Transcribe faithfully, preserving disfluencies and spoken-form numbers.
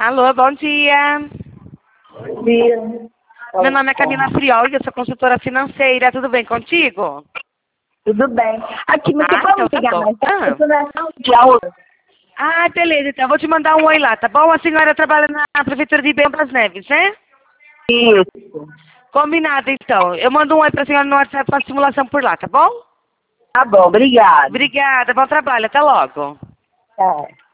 Alô, bom dia. Bom dia. Meu nome é Camila Friol e eu sou consultora financeira. Tudo bem contigo? Tudo bem. Aqui, mas Ah, você pode então tá pegar bom. mais tarde? Ah. Eu tô na sala de aula. ah, beleza. Então eu vou te mandar um oi lá, tá bom? A senhora trabalha na Prefeitura de Bento das Neves, né? Isso. Combinado, então. Eu mando um oi pra senhora no WhatsApp com a simulação por lá, tá bom? Tá bom, obrigada. Obrigada, bom trabalho. Até logo. Tchau.